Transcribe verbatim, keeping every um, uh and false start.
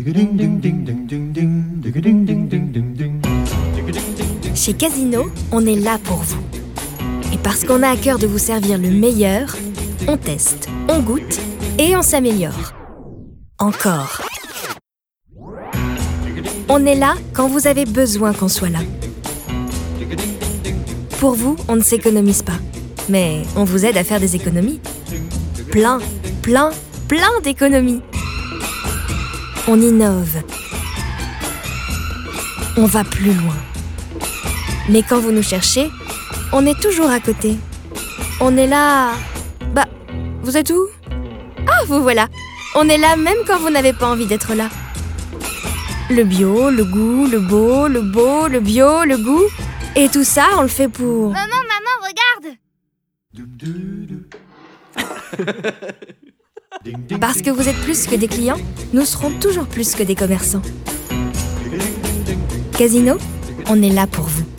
Chez Casino, on est là pour vous. Et parce qu'on a à cœur de vous servir le meilleur, on teste, on goûte et on s'améliore. Encore. On est là quand vous avez besoin qu'on soit là. Pour vous, on ne s'économise pas. Mais on vous aide à faire des économies. Plein, plein, plein d'économies. On innove. On va plus loin. Mais quand vous nous cherchez, on est toujours à côté. On est là... Bah, vous êtes où? Ah, vous voilà. On est là même quand vous n'avez pas envie d'être là. Le bio, le goût, le beau, le beau, le bio, le goût. Et tout ça, on le fait pour... Maman, maman, regarde! Parce que vous êtes plus que des clients, nous serons toujours plus que des commerçants. Casino, on est là pour vous.